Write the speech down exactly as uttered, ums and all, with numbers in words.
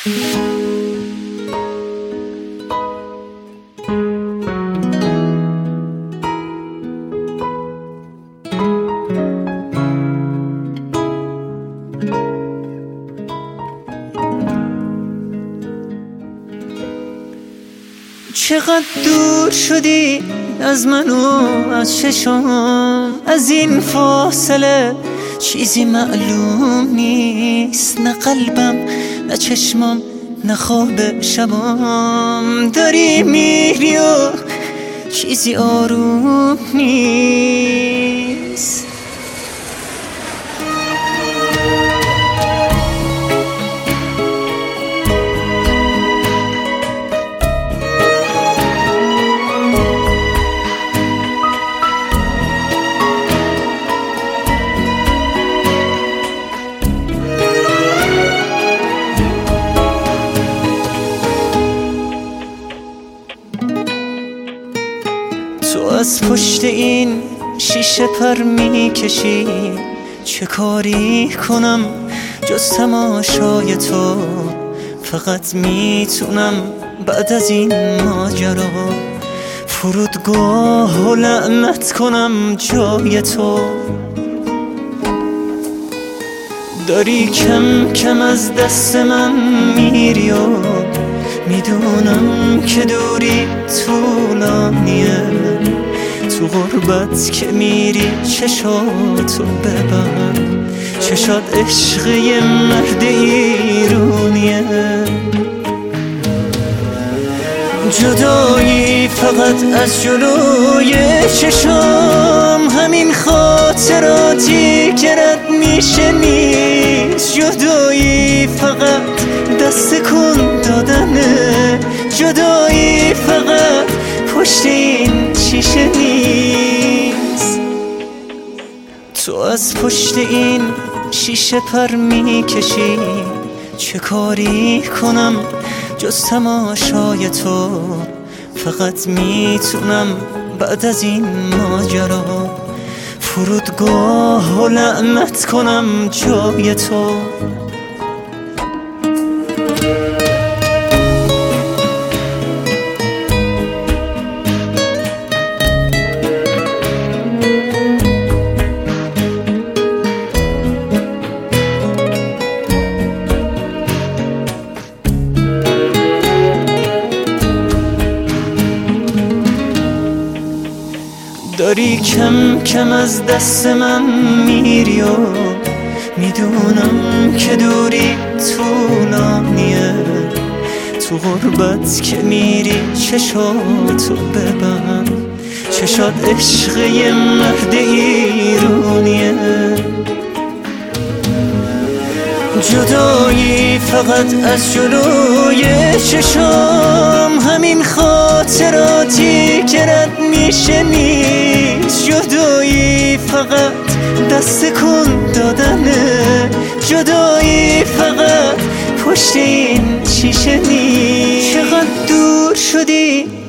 چقدر دور شدی از من و از چشم، از این فاصله چیزی معلوم نیست. نه قلبم نه چشمم نه خواب شبم، داری میری و چیزی آروم نیست. تو از پشت این شیشه پر میکشی، چه کاری کنم جز تماشای تو؟ فقط میتونم بعد از این ماجرا فرودگاه و لعنت کنم جای تو. داری کم کم از دست من میری و میدونم که دوری طولانیه. تو غربت که میری چشاتو ببند، چشات عشق یه مرد ایرونیه. جدایی فقط از جلوی چشام، همین خاطراتی که رد میشه نیست. جدایی فقط دست کن دادنه، جدایی فقط پشت این شیشه نیست. تو از پشت این شیشه پر میکشی، چه کاری کنم جز تماشای تو؟ فقط میتونم بعد از این ماجرا فرودگاه و لعنت کنم جای تو. داری کم کم از دست من میری و میدونم که دوری طولانیه. تو غربت که میری چشاتو ببند، چشات عشق یه مرد ایرونیه. جدایی فقط از جلوی چشام، همین خاطراتی که رد میشه نیست. جدایی فقط دست کن دادنه، جدایی فقط پشت این شیشه نیست. چقدر دور شدی